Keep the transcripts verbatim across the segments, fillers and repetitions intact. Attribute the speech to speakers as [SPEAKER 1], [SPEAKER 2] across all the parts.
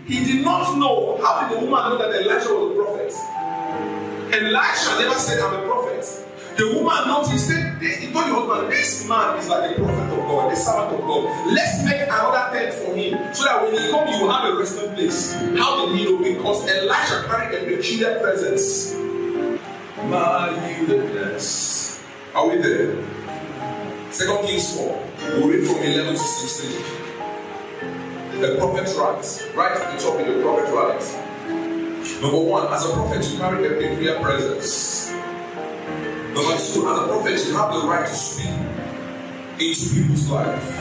[SPEAKER 1] he did not know. How did the woman know that Elijah was a prophet? Elisha never said, I'm a prophet. The woman noticed, he said, he told the husband, this man is like a prophet of God, a servant of God. Let's make another tent for him, so that when he comes, you will have a resting place. How did he know? Because Elisha carried a peculiar presence. My goodness. Are we there? Second Kings four. We'll read from eleven to sixteen. The prophet writes. Right at the top of the prophet writes. Number one, as a prophet, you carry a peculiar presence. Number two, as a prophet, you have the right to speak into people's life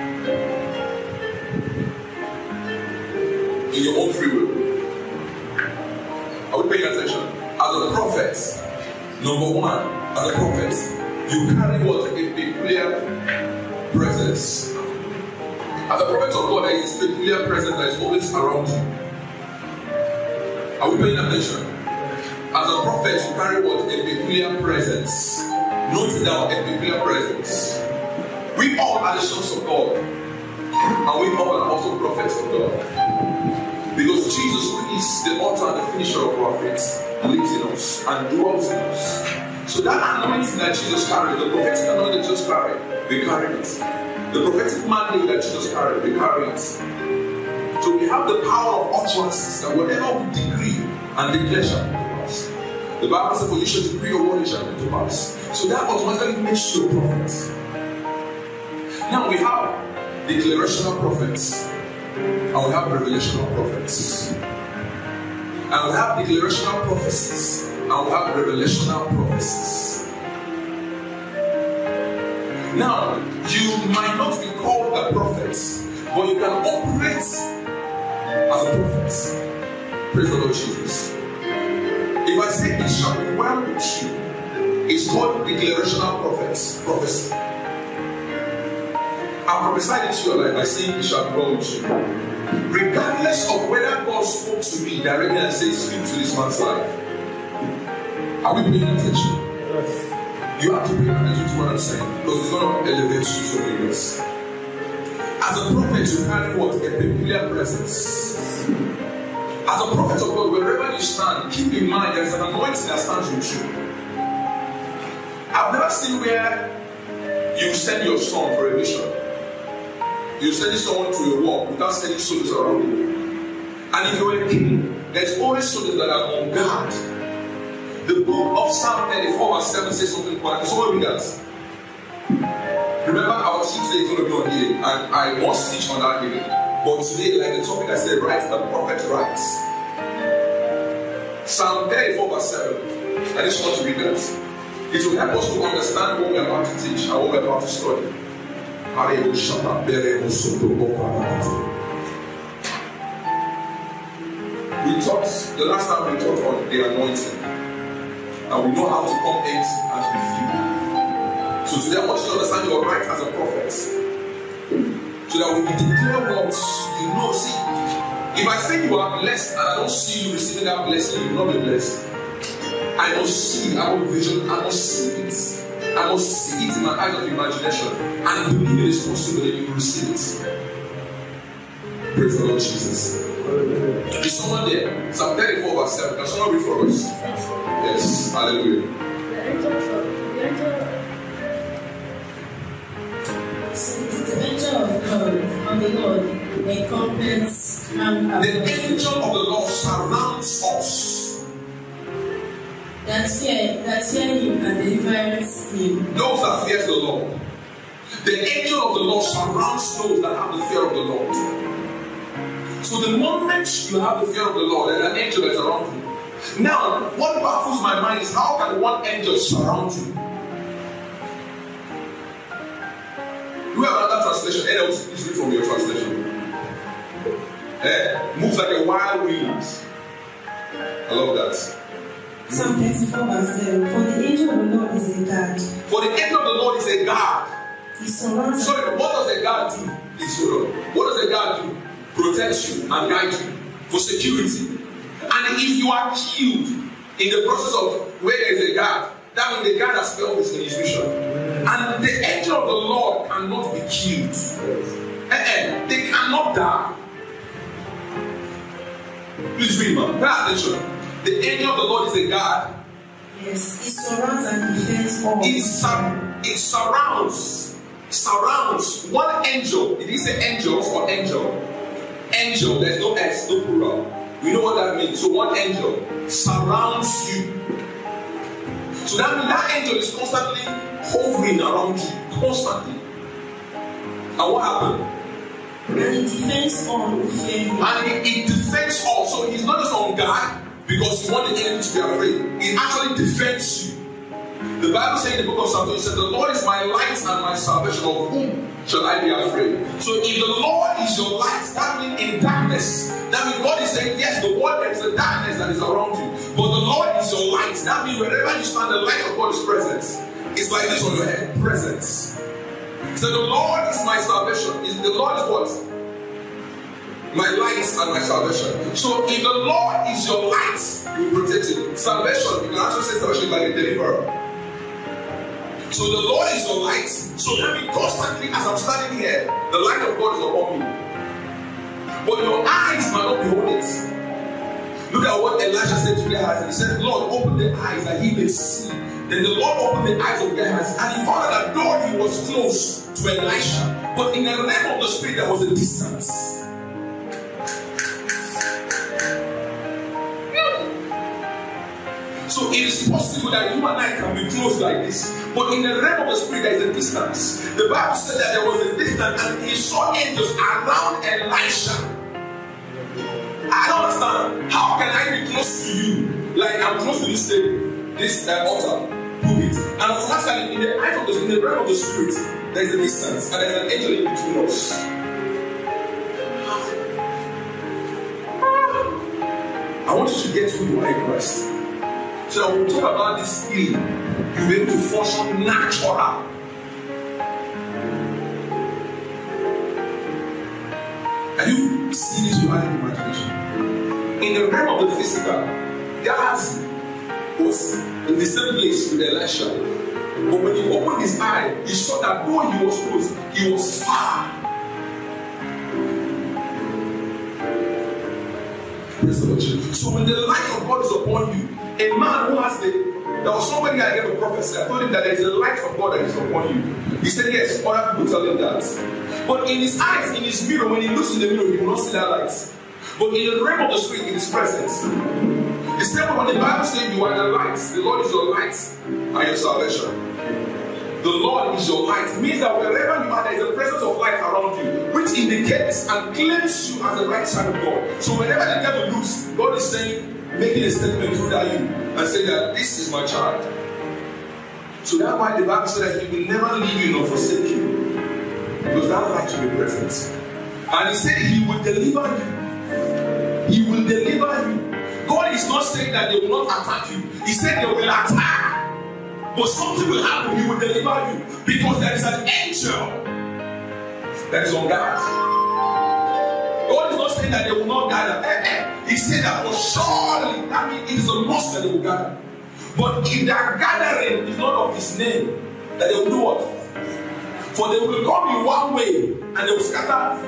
[SPEAKER 1] in your own free will. Are we paying attention? As a prophet, number one, as a prophet, you carry what? A peculiar presence. As a prophet of God, there is a peculiar presence that is always around you. Are we paying attention? As a prophet, you carry what? A peculiar presence. Note it down, a peculiar presence. We all are the sons of God. And we all are also prophets of God. Because Jesus, who is the author and the finisher of our faith, lives in us and dwells in us. So that anointing that Jesus carried, the prophetic anointing that Jesus carried, we carry it. The prophetic mandate that Jesus carried, we carry it. So we have the power of utterances that whatever we decree and declare shall come to pass. The Bible says, for you shall decree your word, it shall come to pass. So that automatically makes you a prophet. Now we have declarational prophets, and we have revelational prophets. And we have declarational prophecies, and we have revelational prophecies. Now, you might not be called a prophet, but you can operate as a prophet. Praise the Lord Jesus. If I say it shall be well with you, it's called declarational prophets, prophecy. I prophesied into your life by saying it shall be well with you. Regardless of whether God spoke to me directly and said, speak to this man's life. Are we paying attention? Yes. You have to pay attention to what I'm saying, because it's going to elevate you so many ways. As a prophet, you carry what? A peculiar presence. As a prophet of God, wherever you stand, keep in mind there is an anointing that stands with you. I've never seen where you send your son for a mission. You send someone to a war without sending soldiers around you. And if you're a king, there's always soldiers that are on guard. The book of Psalm thirty-four verse seven says something important. So read that. Remember, our teaching today is going to be on healing, and I must teach on that healing. But today, like the topic I said, right, the prophet writes. Psalm thirty-four verse seven. I just want to read that. It will help us to understand what we are about to teach and what we are about to study. We talked, the last time we talked on the anointing, and we know how to come in and to be filled. So today I want you to understand your right as a prophet, so that when you declare words, you know, see, if I say you are blessed and I don't see you receiving that blessing, you will not be blessed. I must see, I will vision, I must see it. I must see it in my eyes of imagination and believe it is possible that you will receive it. Praise the Lord Jesus. Is someone there? Psalm thirty-four verse seven. Can someone read for us? Yes. Hallelujah.
[SPEAKER 2] The angel of God of the Lord encompasses round about.
[SPEAKER 1] The angel of the Lord surrounds us.
[SPEAKER 2] That fear, that fear him and delivers him.
[SPEAKER 1] Those that fear the Lord. The angel of the Lord surrounds those that have the fear of the Lord. So the moment you have the fear of the Lord, there's an angel that's around you. Now, what baffles my mind is how can one angel surround you? Do we have another translation? N L T, please read from your translation. Eh? Moves like a wild wind. I love that.
[SPEAKER 2] Psalm thirty-four verse seven. For the angel of the Lord is a guard.
[SPEAKER 1] For the angel of the Lord is a guard.
[SPEAKER 2] He surrounds.
[SPEAKER 1] Sorry, what does a guard do? What does a guard do? Protect you and guide you for security. And if you are killed in the process of where there is a guard, that means the guard has failed in his mission. And the angel of the Lord cannot be killed. Eh-eh, they cannot die. Please read, man. Pay attention. The angel of the Lord is a guard.
[SPEAKER 2] Yes, it surrounds and defends all.
[SPEAKER 1] It, sur- it surrounds. Surrounds. One angel. Did he say angels or angel? Angel. There's no S, no plural. We know what that means. So one angel surrounds you. So that means that angel is constantly hovering around you. Constantly. And what happened?
[SPEAKER 2] And it defends all who fear him.
[SPEAKER 1] And it, it defends all. So he's not just on guard because you want the enemy to be afraid. It actually defends you. The Bible says in the book of Psalms, it says, the Lord is my light and my salvation. Of whom shall I be afraid? So if the Lord is your light, that means in darkness. That means God is saying, yes, the world, there is a darkness that is around you. But the Lord is your light. That means wherever you stand, the light of God is present. It's like this on your head. Presence. So the Lord is my salvation. Is the Lord is what? My light and my salvation. So if the Lord is your light, you protect it. Salvation, you can actually say salvation is like a deliverer. So the Lord is your light. So that means constantly as I'm standing here, the light of God is upon me. But your eyes might not behold it. Look at what Elijah said to Gehazi. He said, Lord, open the eyes that he may see. Then the Lord opened the eyes of Gehazi, and he found out that though he was close to Elisha, but in the realm of the spirit there was a distance. So it is possible that you and I can be close like this, but in the realm of the spirit there is a distance. The Bible said that there was a distance, and he saw angels around Elisha. I don't understand. How can I be close to you? Like I'm close to this table, this uh, altar, pulpit, and automatically in the eyes of the in the realm of the spirit there is a distance, and there is an angel in between us. I want you to get who you are in Christ. So when we talk about this healing, you'll be able to function natural. And you see this with your imagination. In the realm of the physical, Gehazi was in the same place with Elisha. But when he opened his eye, he saw that though he was close, he was far. Praise the Lord. So when the light of God is upon you, a man who has the, there was somebody I gave a prophecy. I told him that there is a light of God that is upon you. He said yes, other people tell him that. But in his eyes, in his mirror, when he looks in the mirror, he will not see that light. But in the realm of the spirit, it is present. The same when the Bible says you are the light, the Lord is your light and your salvation. The Lord is your light. It means that wherever you are, there is a presence of light around you, which indicates and claims you as the right side of God. So whenever the devil looks, God is saying, making a statement through that you and saying that this is my child. So that's why the Bible says that he will never leave you nor forsake you, because that light will be present. And he said he will deliver you. He will deliver you. God is not saying that they will not attack you. He said they will attack. But something will happen, he will deliver you. Because there is an angel that is on guard. God is not saying that they will not gather. Eh, eh. He said that for surely, that means it is a must that they will gather. But if their gathering is not of his name, that they will do what? For they will come in one way and they will scatter.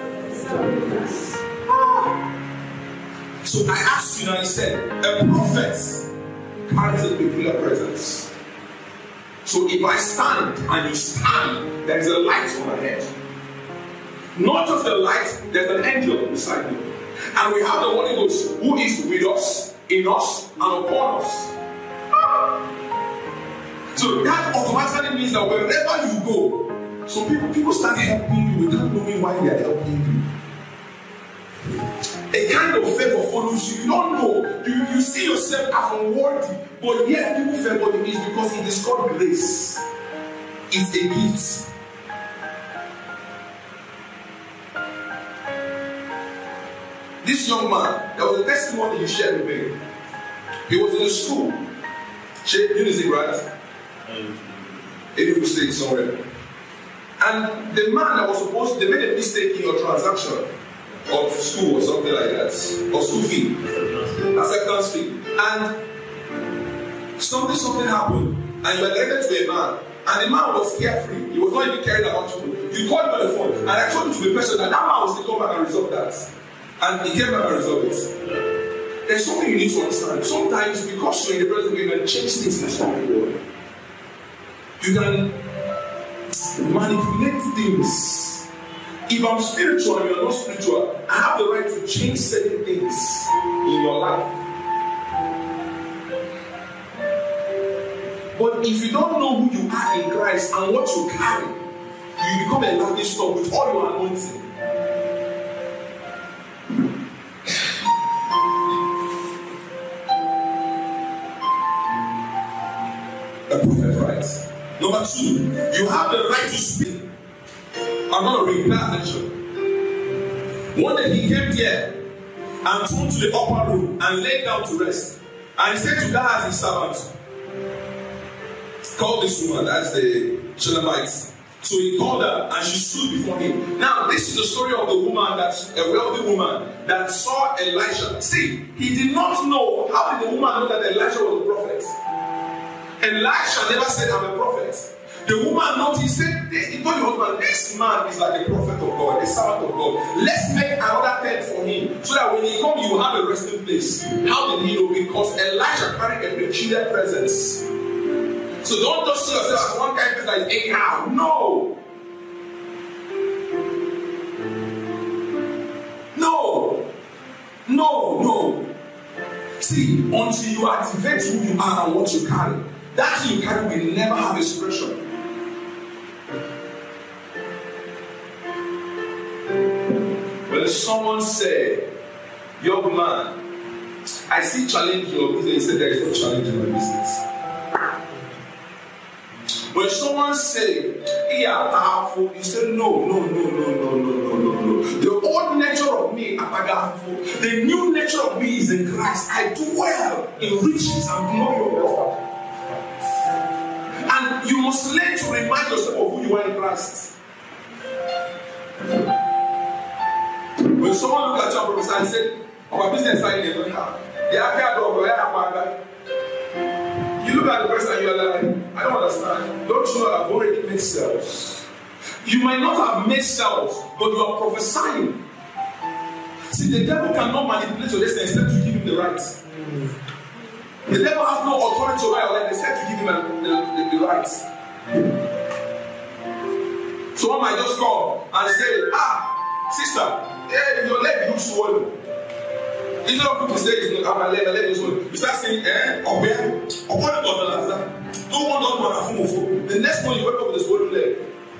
[SPEAKER 1] So I asked you now, he said, a prophet carries a peculiar presence. So if I stand and you stand, there is a light on my head. Not just the light, there's an angel beside me. And we have the Holy Ghost who is with us, in us, and upon us. So that automatically means that wherever you go, so people, people start helping you without knowing why they are helping you. A kind of favor follows you. You don't know. You, you see yourself as unworthy. But yet people favor you is because it is called grace. It's a gift. This young man, there was a testimony he shared with me. He was in a school. Unity, right? Enugu State somewhere. And the man that was supposed to, they made a mistake in your transaction of school or something like that, or school fee, acceptance fee, and something something happened, and you were directed to a man, and the man was carefree. He was not even caring about you. You called him on the phone, and I told you to the person that that man was to come back and resolve that, and he came back and resolved it. there's something you need to understand. Sometimes, because you're in the presence of God, you can change things in the spirit world. You can manipulate things. If I'm spiritual and you're not spiritual, I have the right to change certain things in your life. But if you don't know who you are in Christ and what you carry, you become a laughing stock with all your anointing. A prophet writes. Number two, you have the right to speak. I'm going to read, pay attention. One day he came there and turned to the upper room and laid down to rest. And he said to Gehazi his servant, call this woman, that's the Shunammite. So he called her and she stood before him. Now, this is the story of the woman, that's a wealthy woman that saw Elisha. See, he did not know. How did the woman know that Elisha was a prophet? Elisha never said, I'm a prophet. The woman noticed, he said, he told the husband, this man is like a prophet of God, a servant of God. Let's make another tent for him so that when he comes, you have a resting place. How did he know? Because Elisha carried a peculiar presence. So don't just see yourself as one kind of person that is anyhow. No. No. No, no. See, until you activate who you are and what you carry, that thing you carry will never have expression. When someone said, young man, I see challenge in your business, he said, there is no challenge in my business. When someone say, yeah, powerful, you say, no, no, no, no, no, no, no, no, no. The old nature of me, powerful. The new nature of me is in Christ. I do well in riches and glory of God. And you must learn to remind yourself of who you are in Christ. When someone look at you and prophesy and say, our business side they don't have. They are care dog, they are you look at the person and you are like, I don't understand. Don't you know that I've already made sales? You might not have made sales, but you are prophesying. See, the devil cannot manipulate your destiny except to give him the right. The devil has no authority over your life except to give him the, the, the right. Someone might just come and say, ah, sister, yeah, your leg looks swollen. Instead of people say, it's not my leg, my leg is swollen. You start saying, eh, oh, where? Oh, what about the last time? Don't want that one to move. The next one you wake up with a swollen leg.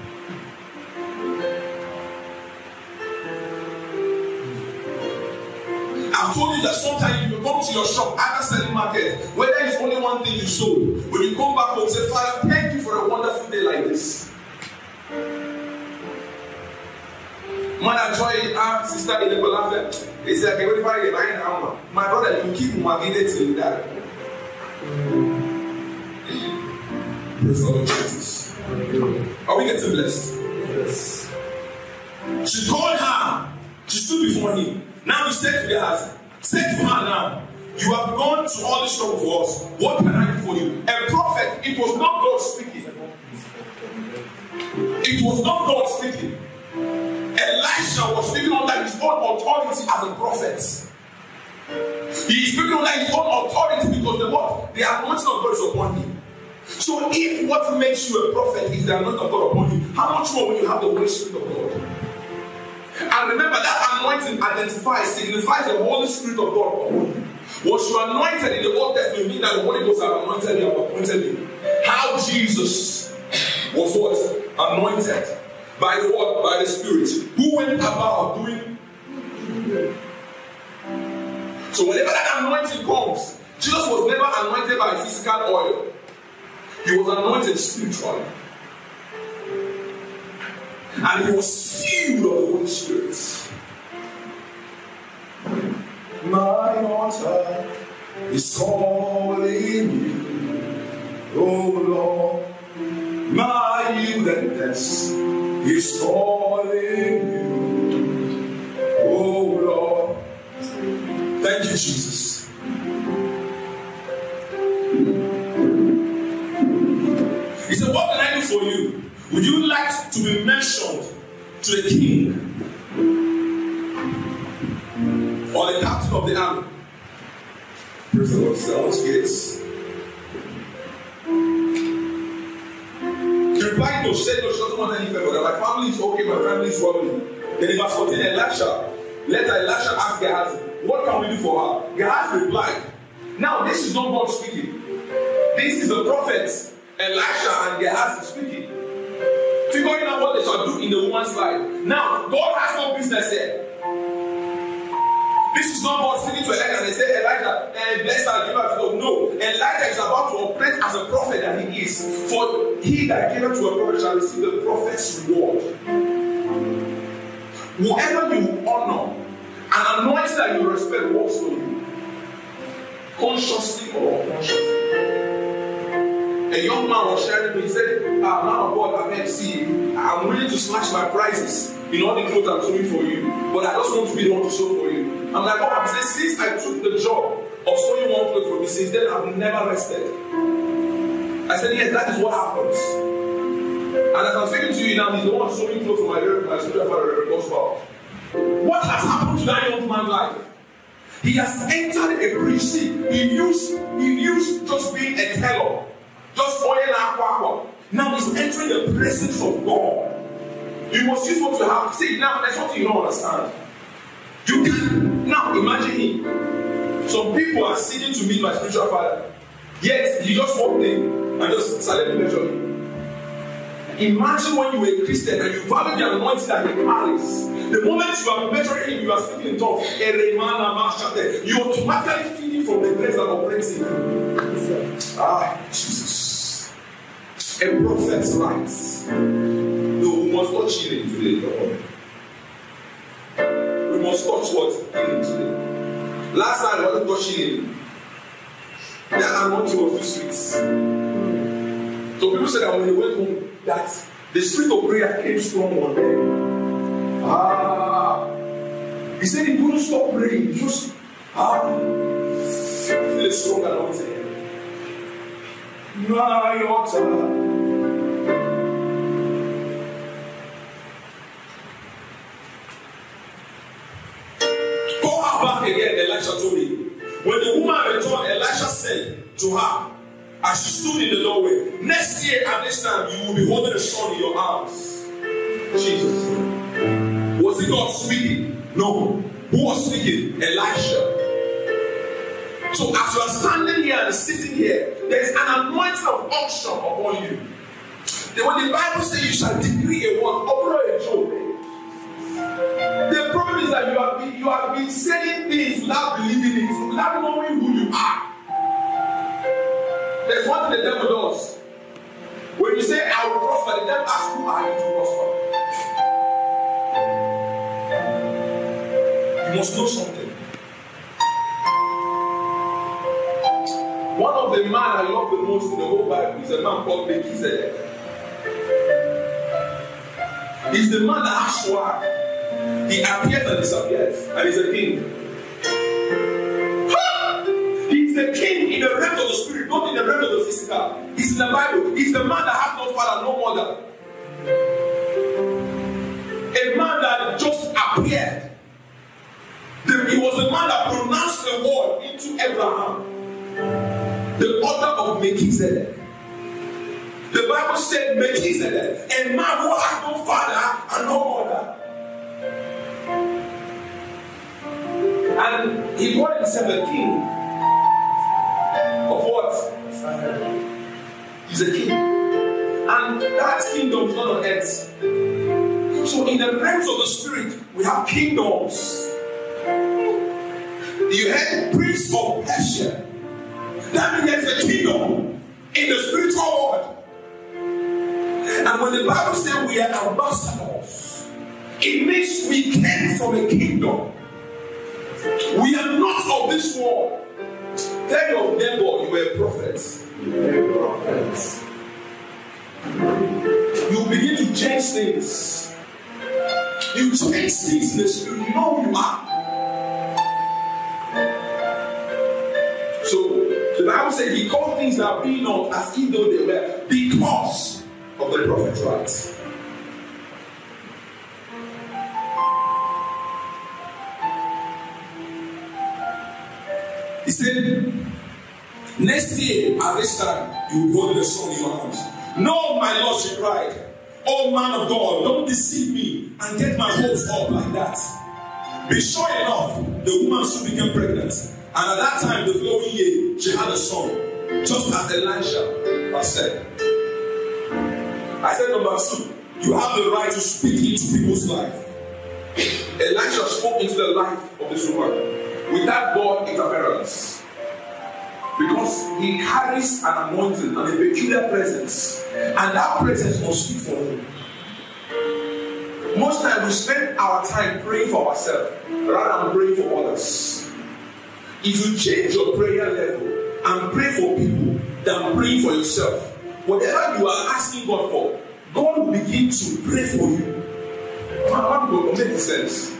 [SPEAKER 1] I've told you that sometimes you come to your shop after selling market, whether it's only one thing you sold, when you come back home, say, Father, thank you for a wonderful day like this. Mother Joy, our sister in the Balafia, they say, okay, what if I get nine hours? My brother, you keep Magide till you die. Praise the Lord Jesus. Are we getting blessed? Yes. She called her. She stood before him. Now he said to Gehazi, say to her now, you have gone to all this trouble for us. What can I do for you? A prophet, it was not God speaking. It was not God speaking. Elisha was speaking under his own authority as a prophet. He is speaking under his own authority because the what? The anointing of God is upon him. So if what makes you a prophet is the anointing of God upon you, how much more when you have the Holy Spirit of God? And remember that anointing identifies, signifies the Holy Spirit of God upon you. Was you anointed in the Old Testament means that the Holy Ghost have anointed you, have appointed you. How Jesus was what? Anointed. By the word, by the Spirit. Who went about doing? So whenever that anointing comes, Jesus was never anointed by physical oil. He was anointed spiritually. And he was filled of the Holy Spirit. My altar is calling you, oh Lord. My yieldedness is calling you, oh Lord. Thank you, Jesus. He said, what can I do for you? Would you like to be mentioned to the king or the captain of the army? Praise the Lord. So I want to get the reply no, she said no, she doesn't want any favor. That my family is okay, my family is well. Then in verse fourteen, Elisha, later Elisha asked Gehazi, what can we do for her? Gehazi replied, now this is not God speaking. This is the prophets Elisha and Gehazi speaking. Figuring out what they shall do in the woman's life. Now, God has no business here. This is not God speaking to Elijah and they say, Elijah, eh, bless her, give her to God. No, Elijah is about to operate as a prophet that he is. For he that giveth to a prophet shall receive the prophet's reward. Whoever you honor, an anointing that you respect works for you, consciously or unconsciously. A young man was sharing with me, he said, ah, man of God, I mean, see, I'm willing to slash my prices in all the clothes I'm sewing for you, but I just want to be the one to sew for you. I'm like, oh, I'm saying, since I took the job of sewing one clothes for me, since then I've never rested. I said, yes, that is what happens. And as I'm speaking to you now, he's the one sewing clothes for my, my spiritual father, gospel. What has happened to that young man's life? He has entered a bridge. See, he used, he used just being a teller. Just oil and aqua. Now he's entering the presence of God. You must use what you have. See, now that's what you don't understand. You can now imagine him. Some people are seeking to meet my spiritual father. Yet he just walked in and just started to measure him. Imagine when you were a Christian and you value the anointing that he carries. The moment you are measuring him, you are speaking in tongues. You automatically feeding from the grace that operates in you. Ah, Jesus. A prophet's rights. No, we must touch healing today. We must touch what? Healing today. Last time I wasn't touching healing. That anointing was too sweet. So people said that when they went home, that the spirit of prayer came strong on them. Ah. He said he couldn't stop praying. He just ah, feel a strong anointing. My altar. Go her back again, Elisha told me. When the woman returned, Elisha said to her, as she stood in the doorway, next year at this time, you will be holding a son in your arms. Jesus. Was it God speaking? No. Who was speaking? Elisha. So as you are standing here and sitting here, there is an anointing of unction upon you. Then when the Bible says you shall decree a word, operate a joke. The problem is that you have been, you have been saying things without believing it, without knowing who you are. There's one thing the devil does. When you say, I will prosper, the devil asks, who are you to prosper? You must know something. One of the men I love the most in the whole Bible is a man called Melchizedek. He's the man that has swag. He appears and disappears, and he's a king. He's the king in the realm of the spirit, not in the realm of the physical. He's in the Bible. He's the man that has no father, no mother. A man that just appeared. The, he was the man that pronounced the word into Abraham. The order of Melchizedek. The Bible said Melchizedek, a man who has no father and no mother. And he called himself a king. Of what? He's a king. And that kingdom is not on earth. So in the realms of the spirit, we have kingdoms. You had Prince of Persia. That means there's a kingdom in the spiritual world. And when the Bible says we are ambassadors, it means we came from a kingdom. We are not of this world. Tell your neighbor you were prophets. You were prophets. You begin to change things. You change things in the spirit. You know who you are. So the Bible said he called things that be not as if though they were, because of the prophet's rights. He said, next year at this time, you will hold the son in your arms. No, my Lord, she cried. Oh, man of God, don't deceive me and get my hopes up like that. Be sure enough, the woman soon became pregnant. And at that time, the following year, she had a son. Just as Elisha had said. I said, number two, you have the right to speak into people's life. Elisha spoke into the life of this woman without God interference. Because he carries an anointing and a peculiar presence. And that presence must speak for him. Most times we spend our time praying for ourselves rather than praying for others. If you change your prayer level and pray for people than praying for yourself, whatever you are asking God for, God will begin to pray for you. What will make sense?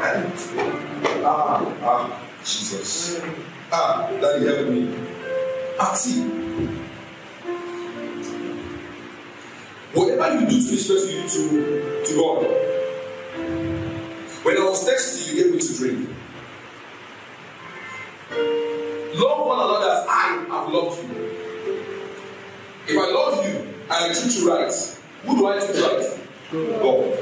[SPEAKER 1] Ah, ah, Jesus. Ah, Daddy, help me. Ah, see. Whatever you do to this person, you do to, to God. When I was thirsty, you gave me to drink. Love one another as I have loved you. If I love you and I treat you right, who do I treat right? God.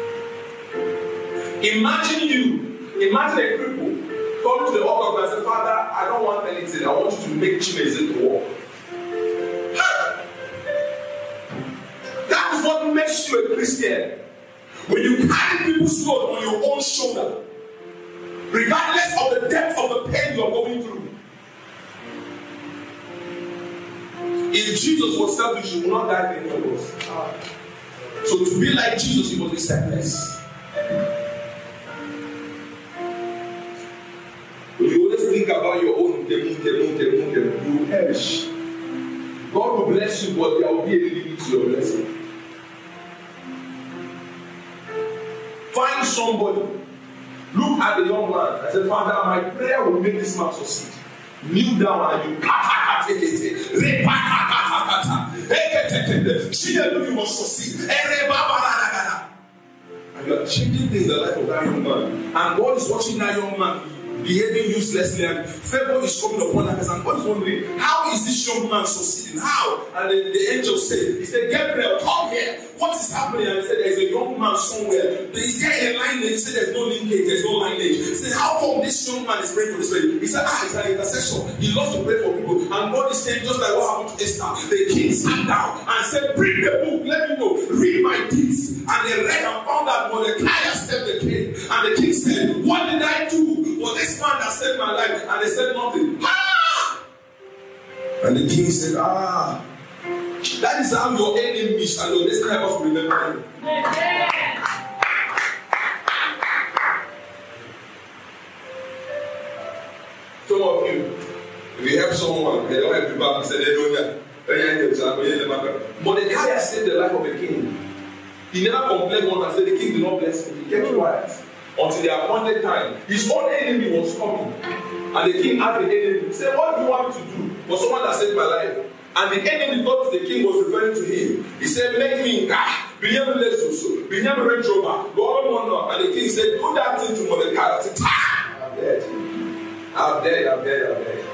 [SPEAKER 1] Imagine you, imagine a cripple come to the altar and say, Father, I don't want anything. I want you to make Chimezek walk. That is what makes you a Christian. When you carry people's load on your own shoulder, regardless of the depth of the pain you are going through. If Jesus was selfish, he would not die for any of us. So to be like Jesus, he must be selfless. If you always think about your own, you will perish. God will bless you, but there will be a limit to your blessing. Find somebody. Look at the young man and say, Father, my prayer will make this man succeed. Kneel down and you kata kata kata you must succeed. And you are changing things in the life of that young man. And God is watching that young man behaving uselessly, and favor is coming upon that person. God is wondering, how is this young man succeeding? How? And the, the angel said, he said, Gabriel, come here. What is happening? And he said, there's a young man somewhere. Is there a lineage? He said, there's no linkage, there's no lineage. He said, how come this young man is praying for this lady? He said, ah, he's an intercessor. He loves to pray for people. And God is saying, just like what happened to Esther, the king sat down and said, bring the book, let me know, read my deeds. And they read and found that Mordecai saved the king. And the king said, what did I do for this man that saved my life? And they said nothing. Ah! And the king said, ah, that is how your enemies and your destiny help us remember you. Some of you, if you help someone, they don't help you back, say they don't know. Mordecai saved the life of the king. He never complained once and said the king did not bless him. He kept quiet until the appointed time. His own enemy was coming. And the king asked the enemy, he said, what do you want me to do for someone that saved my life? And the enemy thought the king was referring to him. He said, make me ah, Binyam Lesusu, Binyam Range Rover, Lord, and the king said, do that thing to Mordecai. I said, ah, I'm dead. I'm dead, I'm dead, I'm dead.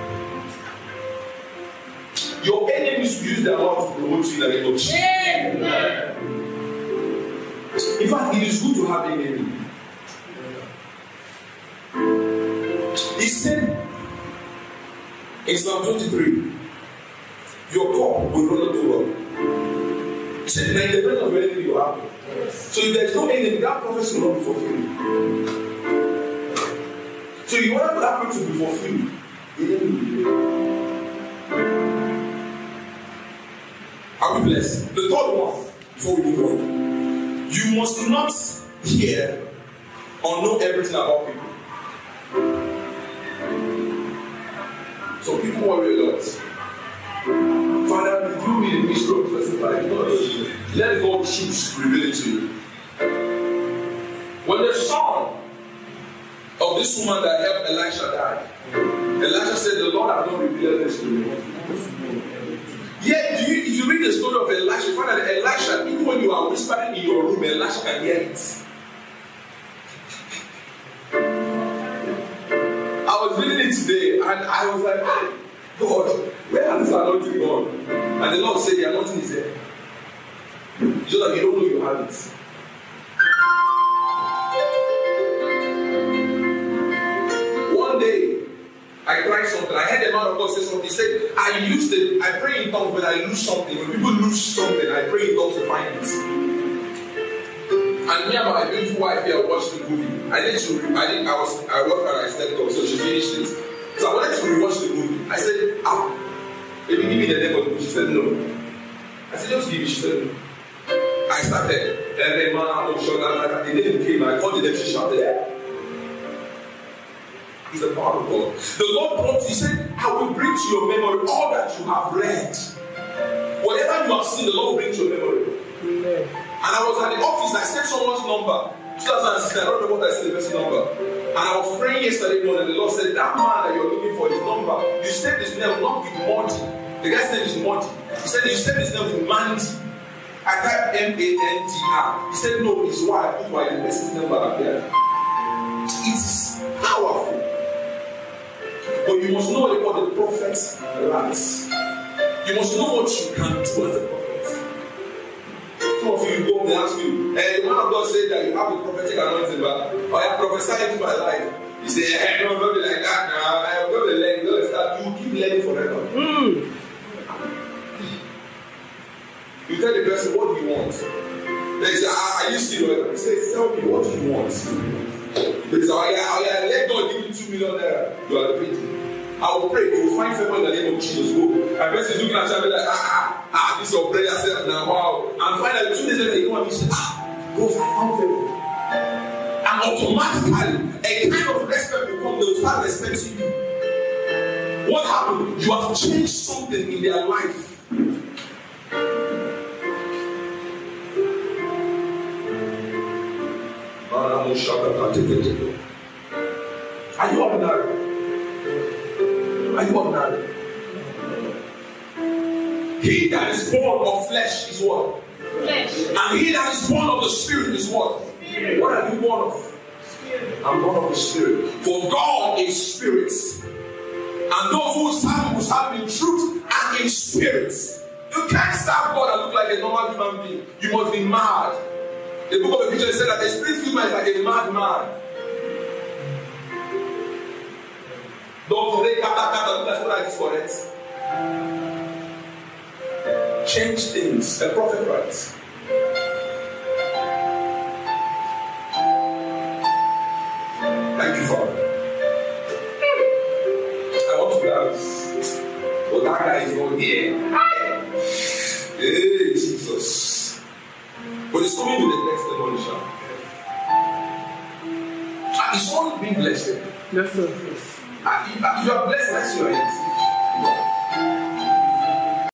[SPEAKER 1] Your enemies use their mouth to promote you in the name of Jesus. Yeah. In fact, it is good to have an enemy. He said in Psalm twenty-three, your cup will run over. He said, in the presence of your enemy, you are happy. So if there is no enemy, that prophecy will not be fulfilled. So you want for that prophecy to be fulfilled, the enemy will be there. Are we blessed? The third one, before we move on. You must not hear or know everything about people. So people worry a lot. Father, reveal me the mystery of the person, but I do not know you. Let God choose to reveal it to you. When the son of this woman that helped Elisha died, Elisha said, the Lord has not revealed this to me. Yeah, do you, if you read the story of Elisha, you find that Elisha, even when you are whispering in your room, Elisha can hear it. I I was reading it today and I was like, God, where has this anointing gone? And the Lord said, the anointing is there. It's just that you don't know you have it. One day, I cried something. I heard the man of God say something. He said, I used it. I pray in tongues when I lose something. When people lose something, I pray in tongues to find it. And me and my beautiful wife here watched the movie. I need to. I think I was. I worked and I slept off, so she finished it. So I wanted to rewatch the movie. I said, ah, baby, give me the name of the movie. She said no. I said, just give me. She said no. I started. And then man, I'm not sure that the name came. I called the name. She shouted. It's the power of God. The Lord brought. He said, I will bring to your memory all that you have read. Whatever you have seen, the Lord will bring to your memory. Amen. And I was at the office, I said someone's number. two thousand six, I don't know what I said the person's number. And I was praying yesterday morning, and the Lord said, that man that you're looking for, his number, you said his name not with Monty. The guy's name is Monty. He said, you said his name with Mandy. I typed M A N T R. He said, no, it's why I put why the person's number up there. It is powerful. But you must know what the prophet writes. You must know what you can do as a prophet. Some of you go and ask you, hey, the man of God said that you have a prophetic anointing, but I have prophesied into my life. You say, hey, no, don't be like that now. I am going to learn, going to start. You keep learning forever. Mm. You tell the person, what do you want? They say, ah, are you serious? He says, tell me, what do you want? They say, oh yeah, oh yeah, let God give you two million naira. You are pretty. I will pray, you will find favor in the name of Jesus. Go. And the person is looking at you and be like, ah, ah, ah, this is your prayer self now, wow. And finally, two days later, you come and you say, ah, God, I found favor. And automatically, a kind of respect will come, they will start respecting you. What happened? You have changed something in their life. Are you ordinary? Are you ordinary? He that is born of flesh is what? Flesh. And he that is born of the Spirit is what? Spirit. What are you born of? Spirit. I'm born of the Spirit. For God is Spirit. And those who serve Him will serve in truth and in spirit. You can't serve God and look like a normal human being. You must be mad. The book of Ephesians said that the spirit man is like a mad man. Don't forget kata kata. That's what I is correct. Change things. The prophet writes. Thank you, Father. I want to dance. But that guy is not here. Hey, Jesus. But it's coming with the next demolition. And it's all being blessed.
[SPEAKER 3] Yes, sir.
[SPEAKER 1] And if you are blessed, that's your end.